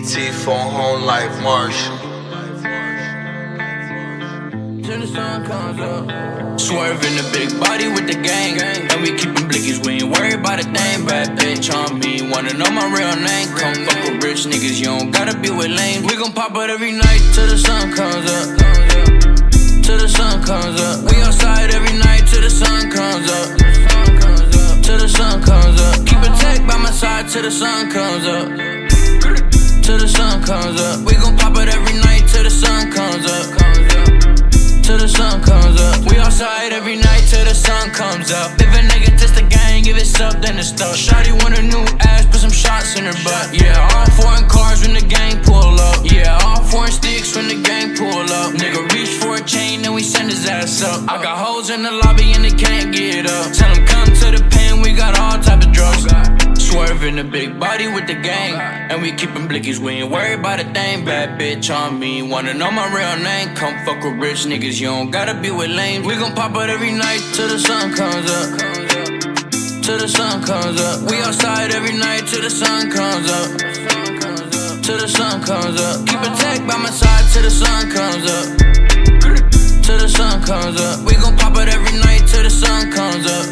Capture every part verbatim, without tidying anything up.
T phone home like Marshall. Till the sun comes up. Swerving the big body with the gang, and we keepin' blickies, we ain't worried about a thing. Bad bitch on me, wanna know my real name. Come fuck with rich niggas, you don't gotta be with lanes. We gon' pop out every night till the sun comes up. Till the sun comes up. We outside every night till the sun comes up. Till the sun comes up. Keep a tech by my side till the sun comes up. Till the sun comes up. We gon' pop it every night till the sun comes up. Till the sun comes up. We outside every night till the sun comes up. If a nigga test the gang, give it up, then it's stuck. Shawty want a new ass, put some shots in her butt. Yeah, all foreign cars when the gang pull up. Yeah, all foreign sticks when the gang pull up. Nigga reach for a chain, then we send his ass up. I got hoes in the lobby and they can't get up. Tell them come to the pen, we got all type of drugs. Swerving the big body with the gang, and we keepin' blickies, we ain't worried about a thing. Bad bitch on me, wanna know my real name. Come fuck with rich niggas, you don't gotta be with lames. We gon' pop out every night till the sun comes up. Till the sun comes up. We outside every night till the sun comes up. Till the sun comes up. Keep a tech by my side till the sun comes up. Till the sun comes up. We gon' pop out every night till the sun comes up.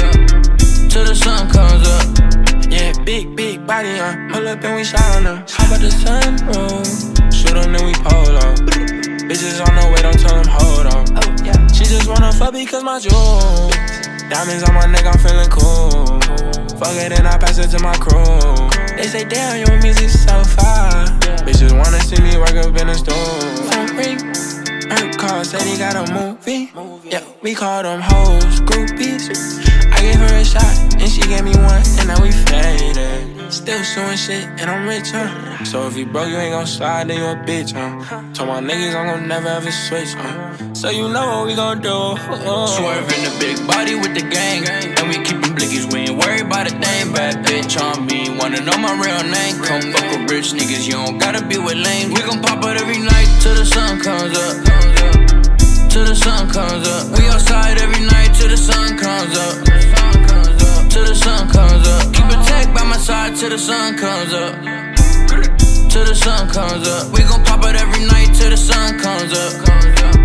Till the sun comes up. Yeah, big, big body, uh pull up and we shot on them. How about the sunroof? Shoot them, then we pull up. Bitches on the way, don't tell them hold up. She just wanna fuck because my jewel. Diamonds on my neck, I'm feeling cool. Fuck it and I pass it to my crew. They say, damn, your music's so fire. Bitches wanna see me work up in the store. Phone ring, Herc call, said he got a movie. Yeah, we call them hoes groupies. I gave her a shot, and she gave me one, and now we faded. Still suing shit, and I'm rich, huh? So if you broke, you ain't gon' slide, then you a bitch, huh? Told my niggas I'm gon' never ever switch, huh? So you know what we gon' do. uh. Swerving the big body with the gang, and we keepin' blickies, we ain't worried about a thing. Bad bitch on me, wanna know my real name. Come fuck with rich niggas, you don't gotta be with lanes. We gon' pop out every night till the sun comes up. Till the sun comes up. We outside every night till the sun comes up. Till the sun comes up. Keep a tech by my side till the sun comes up. Till the sun comes up. We gon' pop it every night till the sun comes up.